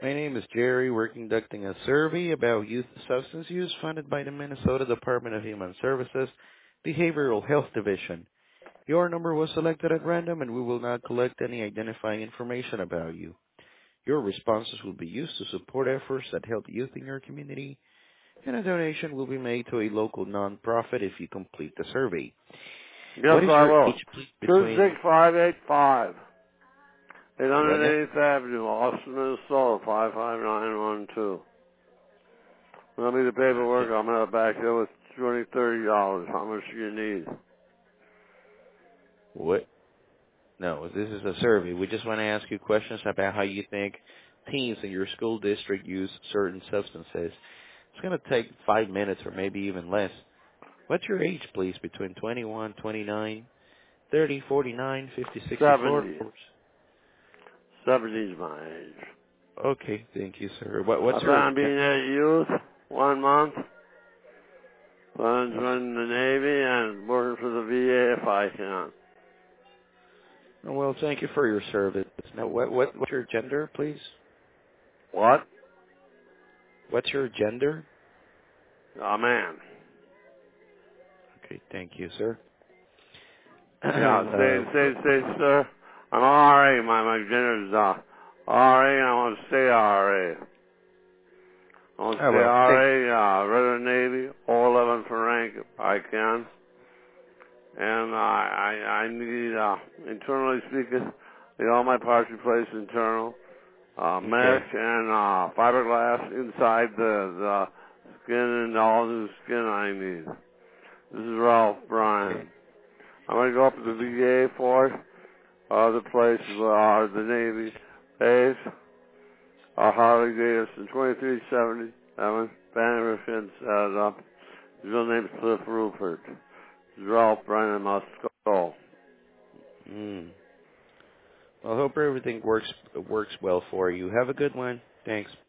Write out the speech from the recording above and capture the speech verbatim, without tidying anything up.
My name is Jerry. We're conducting a survey about youth substance use funded by the Minnesota Department of Human Services Behavioral Health Division. Your number was selected at random, and we will not collect any identifying information about you. Your responses will be used to support efforts that help youth in your community, and a donation will be made to a local nonprofit if you complete the survey. Yes, What is I your will. age, please, Two six between five eight five. what now? eight hundred eighth Avenue, Austin, Minnesota, five five nine one two. Let me the paperwork. Okay. I'm going to back there with twenty, thirty dollars. How much do you need? What? No, this is a survey. We just want to ask you questions about how you think teens in your school district use certain substances. It's going to take five minutes or maybe even less. What's your age, please, between twenty-one, twenty-nine, thirty, forty-nine, fifty, sixty-four? seventy. seventy is my age. Okay, thank you, sir. What, I what's plan your... on being at youth one month. Plan on joining the Navy and working for the V A if I can. Well, thank you for your service. Now, what, what, what's your gender, please? What? What's your gender? A man. Okay, thank you, sir. Yeah, And, say, uh, say, say, sir. I'm R A. My, my gender is uh, R A, and I want to stay R A. I want to oh, stay well, thank R A, uh, regular Navy, O eleven for rank if I can. And uh, I, I need, uh, internally speaking, the, all my parts replaced internal. Uh, mesh Okay, and uh, fiberglass inside the, the skin and all the skin I need. This is Ralph okay. Bryan. I'm going to go up to the V A for it. Other places are the Navy base, uh, Harley Davidson, twenty-three seventy, Evan, Banner Fins, uh, his real name's Cliff Rupert. This is Ralph Bryan must go. Mm. Well, I hope everything works works well for you. Have a good one. Thanks.